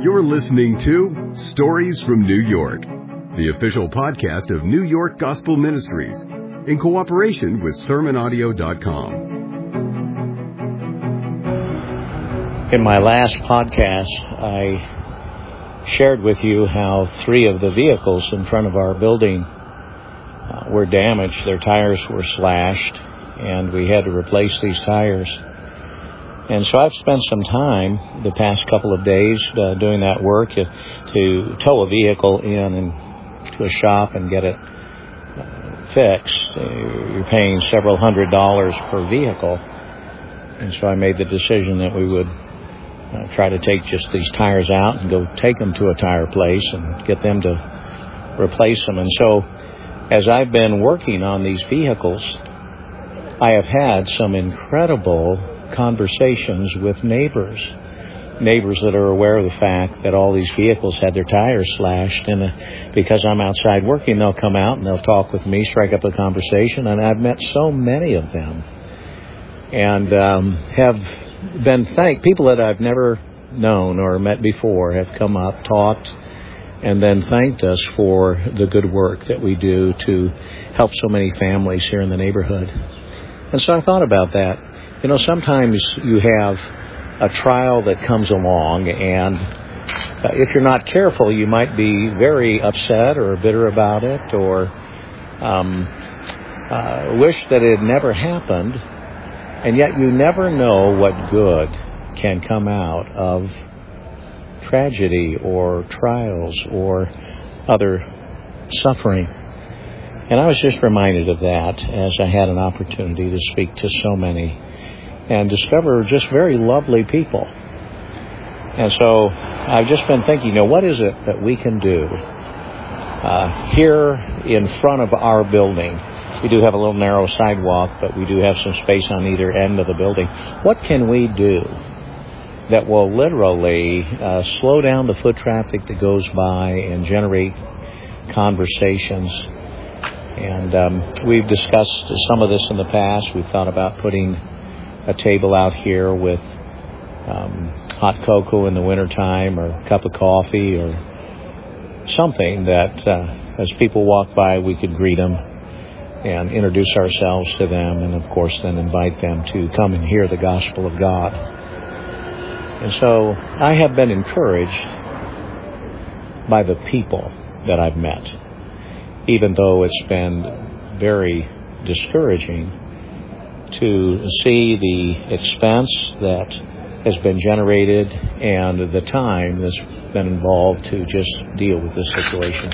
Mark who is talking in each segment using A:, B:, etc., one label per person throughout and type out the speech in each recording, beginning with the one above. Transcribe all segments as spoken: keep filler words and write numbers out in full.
A: You're listening to Stories from New York, the official podcast of New York Gospel Ministries, in cooperation with sermon audio dot com.
B: In my last podcast, I shared with you how three of the vehicles in front of our building uh, were damaged. Their tires were slashed, and we had to replace these tires. And so I've spent some time the past couple of days uh, doing that work to, to tow a vehicle in and to a shop and get it uh, fixed. Uh, you're paying several hundred dollars per vehicle. And so I made the decision that we would uh, try to take just these tires out and go take them to a tire place and get them to replace them. And so as I've been working on these vehicles, I have had some incredible conversations with neighbors, neighbors that are aware of the fact that all these vehicles had their tires slashed, and uh, because I'm outside working, they'll come out and they'll talk with me, strike up a conversation, and I've met so many of them, and um, have been thanked. People that I've never known or met before have come up, talked, and then thanked us for the good work that we do to help so many families here in the neighborhood. And so I thought about that. You know, sometimes you have a trial that comes along, and uh, if you're not careful, you might be very upset or bitter about it, or um, uh, wish that it had never happened, and yet you never know what good can come out of tragedy or trials or other suffering. And I was just reminded of that as I had an opportunity to speak to so many and discover just very lovely people. And so I've just been thinking, you know, what is it that we can do uh, here in front of our building? We do have a little narrow sidewalk, but we do have some space on either end of the building. What can we do that will literally uh, slow down the foot traffic that goes by and generate conversations? And um, we've discussed some of this in the past. We've thought about putting a table out here with um, hot cocoa in the wintertime, or a cup of coffee, or something that uh, as people walk by, we could greet them and introduce ourselves to them, and of course then invite them to come and hear the gospel of God. And so I have been encouraged by the people that I've met, even though it's been very discouraging to see the expense that has been generated and the time that's been involved to just deal with this situation.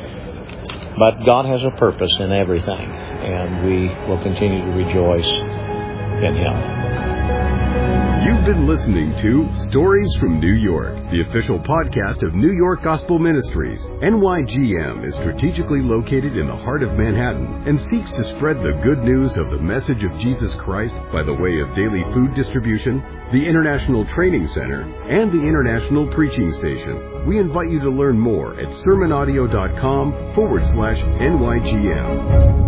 B: But God has a purpose in everything, and we will continue to rejoice in Him.
A: You've been listening to Stories from New York, the official podcast of New York Gospel Ministries. N Y G M is strategically located in the heart of Manhattan and seeks to spread the good news of the message of Jesus Christ by the way of daily food distribution, the International Training Center, and the International Preaching Station. We invite you to learn more at sermon audio dot com forward slash N Y G M.